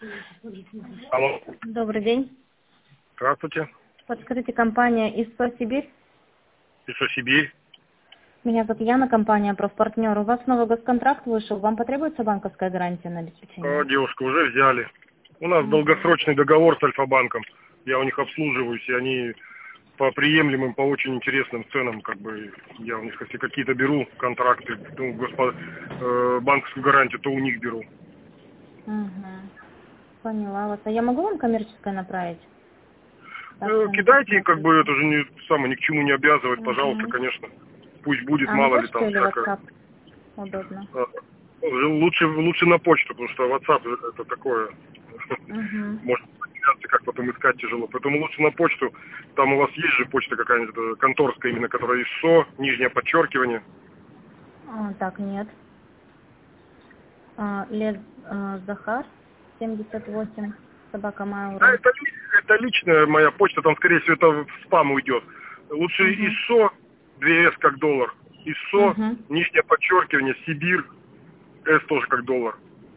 Алло. Добрый день. Здравствуйте. Подскажите, компания ИСО Сибирь? ИСО Сибирь. Меня зовут Яна, компания «Профпартнер». У вас новый госконтракт вышел. Вам потребуется банковская гарантия на обеспечение? Девушка, уже взяли. У нас долгосрочный договор с Альфа-банком. Я у них обслуживаюсь, и они по приемлемым, по очень интересным ценам, как бы, я у них, если какие-то беру контракты, банковскую гарантию, то у них беру. Поняла вас. А я могу вам коммерческое направить? Кидайте, как бы, это же ни к чему не обязывает, пожалуйста, конечно. Пусть будет, А на мало ли почту там или всякое. WhatsApp? Удобно. Лучше на почту, потому что WhatsApp это такое. Может потеряться, как потом искать тяжело. Поэтому лучше на почту. Там у вас есть же почта какая-нибудь конторская, именно которая ИСО, нижнее подчеркивание. Так, нет. Захар, 78, собака Да, Mail.ru. это личная моя почта, там, скорее всего, это в спам уйдет. Лучше ИСО, 2С как доллар. ИСО, нижнее подчеркивание, Сибирь, С тоже как доллар.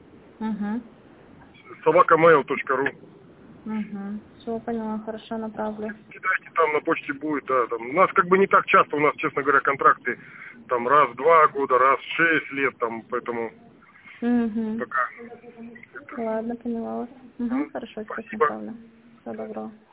Собакамейл.ру. Все, поняла, хорошо, направлю. Кидайте, там на почте будет, да. Там. У нас как бы не так часто, у нас, честно говоря, контракты там раз в 2 года, раз в 6 лет, там, поэтому пока. Ладно, поняла вас. Хорошо, сейчас Спасибо. направлю. Всего доброго.